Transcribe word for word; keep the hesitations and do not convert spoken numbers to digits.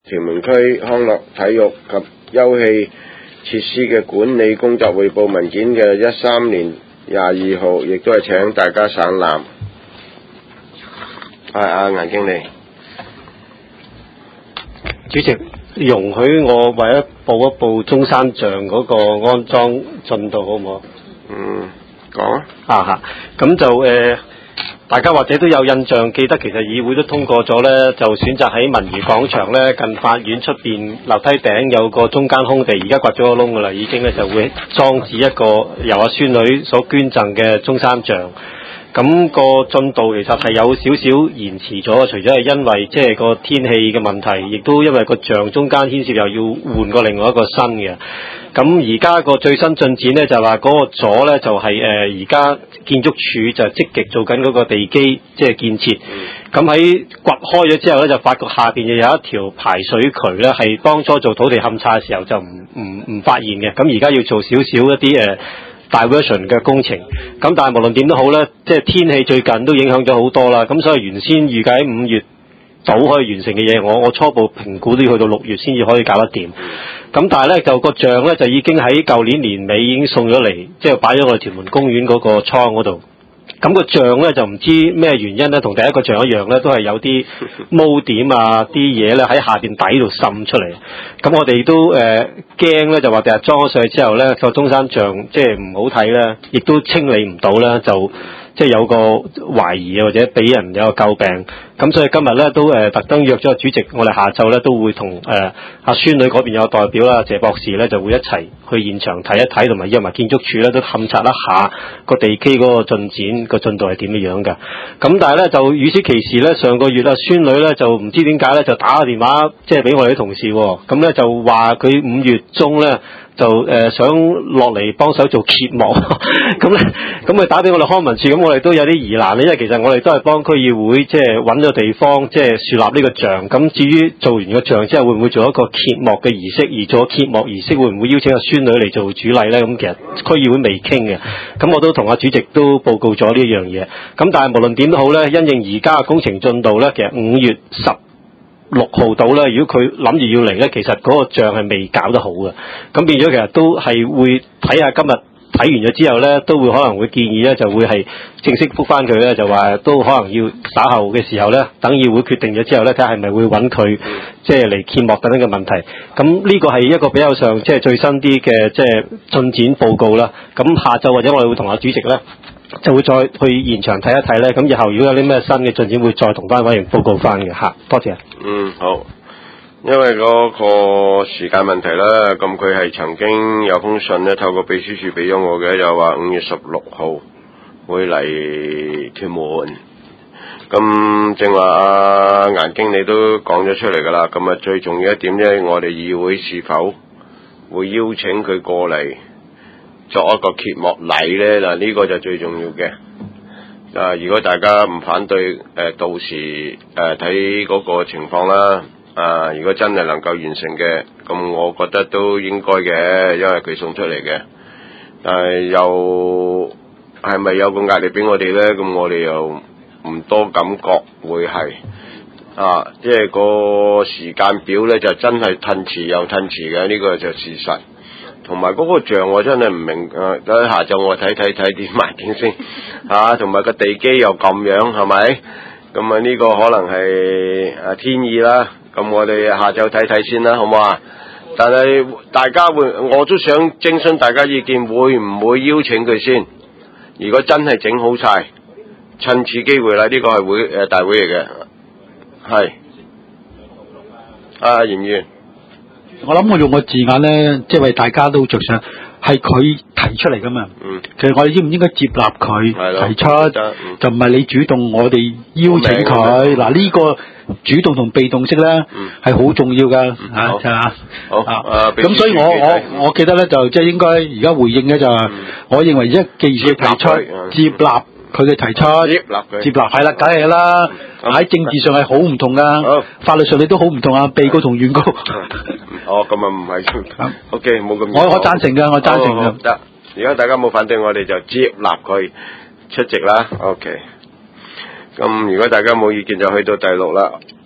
屯門區康樂體育及休憩設施嘅管理工作匯報文件嘅一三年廿二號，亦都係請大家省覽。係啊，顏經理。 主席，容許我為咗報一報中山象嗰個安裝進度好唔好？ 嗯，講啊。 啊嚇，咁就誒、呃，大家或者都有印象，記得其實議會都通過咗咧，就選擇喺文娛廣場咧近法院出邊樓梯頂有個中間空地，而家掘咗個窿噶啦，已經咧就會裝置一個由阿孫女所捐贈嘅中山象。咁個進度其實係有少少延遲咗，除咗係因為即係個天氣嘅問題，亦都因為個像中間牽涉又要換過另外一個新嘅。咁而家個最新進展咧就係話嗰個座咧就係誒而家建築署就積極做緊嗰個地基即係建設。咁喺掘開咗之後咧，就發覺下邊又有一條排水渠咧，係當初做土地勘測嘅時候就唔唔唔發現嘅。咁而家要做少少一啲誒diversion 嘅工程，咁但係無論點都好咧，即係天氣最近都影響咗好多啦，咁所以原先預計喺五月早可以完成嘅嘢，我我初步評估都要去到六月先至可以搞得掂。咁但係咧就個像咧就已經喺舊年年尾已經送咗嚟，即係擺咗我哋屯門公園嗰個倉嗰度。咁個像咧就唔知咩原因咧，同第一個像一樣咧，都係有啲毛點啊啲嘢咧喺下邊底度滲出嚟。咁我哋都誒驚咧，就話第日裝咗上去之後咧，個中山像即係唔好睇咧，亦都清理唔到咧，就即係有個懷疑啊，或者俾人有個詬病。咁所以今日咧都誒、呃、特登約咗個主席，我哋下晝咧都會同誒阿孫女嗰邊有個代表啦，謝博士咧就會一齊去現場睇一睇，同埋約埋建築署咧都勘察一下個地基嗰個進展個進度係點樣樣嘅。咁但係咧就與此其時咧，上個月啊孫女咧就唔知點解咧就打個電話即係俾我哋啲同事喎，咁咧就話佢五月中咧就誒、呃、想落嚟幫手做揭幕，咁咧咁佢打俾我哋康文署，咁我哋都有啲疑難咧，因為其實我哋都係幫區議會即係揾咗地方即係樹立呢個像，咁至於做完個像之後會唔會做一個揭幕嘅儀式，而做揭幕儀式會唔會邀請阿孫女嚟做主禮咧？咁其實區議會未傾嘅，咁我都同阿主席都報告咗呢一樣嘢。咁但係無論點都好咧，因應而家嘅工程進度咧，其實五月十六號到咧，如果佢諗住要嚟咧，其實嗰個像係未搞得好嘅，咁變咗其實都係會睇下今日睇完咗之後咧，都會可能會建議咧，就會係正式覆返佢咧，就話都可能要稍後嘅時候咧，等議會決定咗之後咧，睇下係咪會揾佢即係嚟揭幕等等嘅問題。咁呢個係一個比較上即係最新啲嘅即係進展報告啦。咁下晝或者我哋會同阿主席咧，就會再去現場睇一睇咧，咁以後如果有啲咩新嘅進展，會再同翻委員報告翻嘅嚇。多謝。 嗯，好。因為嗰個時間問題啦，咁佢係曾經有封信咧，透過秘書處俾咗我嘅，就話五月十六號會嚟屯門。咁正話阿顏經理都講咗出嚟㗎啦。咁啊最重要一點咧，我哋議會是否會邀請佢過嚟作一個揭幕禮咧？嗱，呢個就最重要嘅。啊，如果大家唔反對，誒、呃、到時誒睇嗰個情況啦。啊，如果真係能夠完成嘅，咁我覺得都應該嘅，因為佢送出嚟嘅。但係又係咪有個壓力俾我哋咧？咁我哋又唔多感覺會係啊，即係個時間表咧就真係褪遲又褪遲嘅，呢個就事實。同埋嗰個像我真係唔明，誒，等下晝我睇睇睇點埋點先，啊，同埋個地基又咁樣，係咪？咁啊呢個可能係誒天意啦。咁我哋下晝睇睇先啦，好唔好啊？但係大家會，我都想徵詢大家意見，會唔會邀請佢先？如果真係整好晒，趁此機會啦，呢個係會誒大會嚟嘅，係。啊，嚴議員。 我諗我用個字眼咧，即係為大家都着想，係佢提出嚟噶嘛。嗯。其實我哋應唔應該接納佢提出？嗯、就唔係你主動，我哋邀請佢。嗱呢、這個主動同被動式咧，係好、嗯、重要噶吓，係嘛？好。啊。咁所以我我我記得咧，就即係應該而家回應咧就係、是，嗯、我認為一記住提出接納佢嘅提出，接納佢，接納係啦，梗係啦。喺、嗯、政治上係好唔同噶，嗯、法律上你都好唔同啊，被告同原告。 哦，咁啊唔係，OK，冇咁。 我我贊成噶，我贊成噶。 得、哦，而家大家冇反對，我哋就接納佢出席啦。OK，咁如果大家冇意見，就去到第六啦。